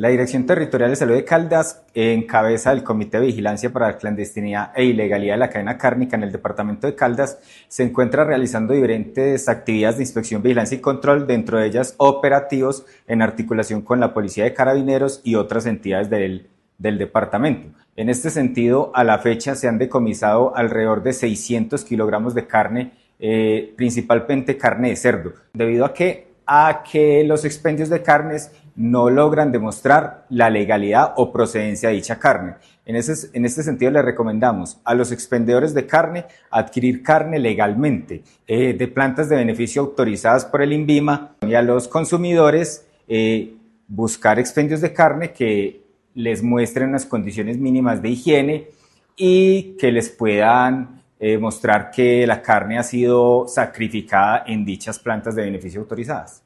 La Dirección Territorial de Salud de Caldas, en cabeza del Comité de Vigilancia para la Clandestinidad e Ilegalidad de la Cadena Cárnica en el departamento de Caldas, se encuentra realizando diferentes actividades de inspección, vigilancia y control, dentro de ellas operativos en articulación con la Policía de Carabineros y otras entidades del departamento. En este sentido, a la fecha se han decomisado alrededor de 600 kilogramos de carne, principalmente carne de cerdo, debido a que los expendios de carnes no logran demostrar la legalidad o procedencia de dicha carne. En este sentido, le recomendamos a los expendedores de carne adquirir carne legalmente de plantas de beneficio autorizadas por el INVIMA, y a los consumidores buscar expendios de carne que les muestren unas condiciones mínimas de higiene y que les puedan mostrar que la carne ha sido sacrificada en dichas plantas de beneficio autorizadas.